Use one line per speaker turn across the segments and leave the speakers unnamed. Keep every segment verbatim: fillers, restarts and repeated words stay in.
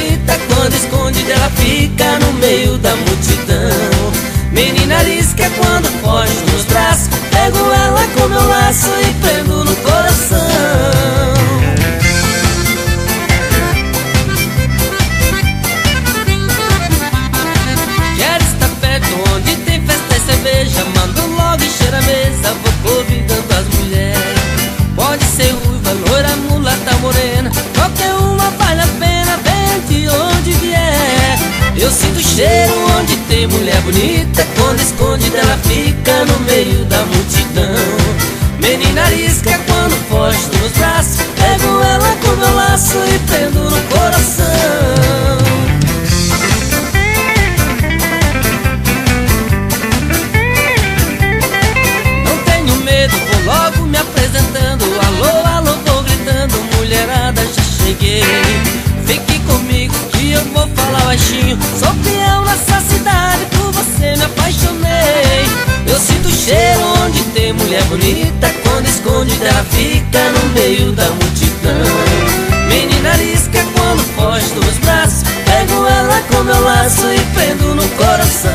bonita, quando esconde dela fica no meio da multidão. Menina arisca quando foge nos braços, pego ela com meu laço e prendo no coração. Quero estar perto onde tem festa e cerveja, mando logo encher a mesa, vou convidando as mulheres. Pode ser ruiva, loira, mulata, morena, qualquer uma vale a pena, vem de onde vier. Eu sinto cheiro onde tem mulher bonita, quando esconde dela fica no meio da multidão. Menina arisca quando foge dos braços, pego ela com meu laço e prendo no coração. Não tenho medo, vou logo me apresentando, alô, alô, vou gritando, mulherada, já cheguei. Fique comigo que eu vou falar baixinho, sou peão nessa cidade, por você me apaixonei. Eu sinto cheiro onde tem mulher bonita, quando esconde dela fica no meio da multidão. Menina arisca quando foge dos braços, pego ela com meu laço e prendo no coração.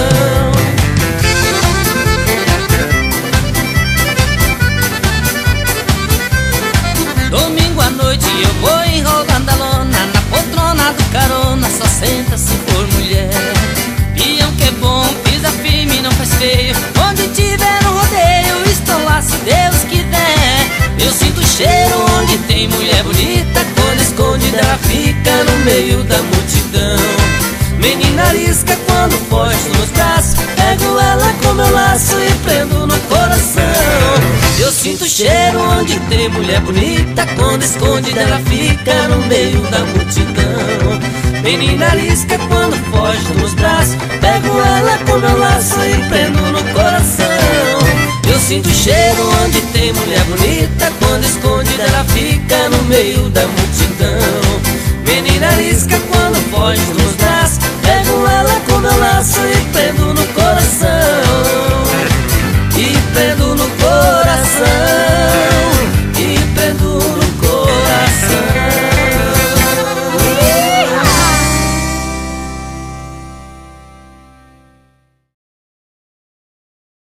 Domingo à noite eu vou enrolando a lona, na poltrona do carona só senta se for mulher. Peão que é bom, pisa firme, não faz feio, onde tiver um rodeio estou lá se Deus quiser. Eu sinto cheiro onde tem mulher bonita, quando esconde dela fica no meio da multidão. Menina arisca quando foge nos braços, pego ela com meu laço e prendo no coração. Eu sinto cheiro onde tem mulher bonita, quando esconde dela fica no meio da multidão. Menina arisca quando foge dos braços, pego ela com meu laço e prendo no coração. Eu sinto cheiro onde tem mulher bonita, quando esconde dela fica no meio da multidão. Menina arisca quando foge dos braços, pego ela com meu laço e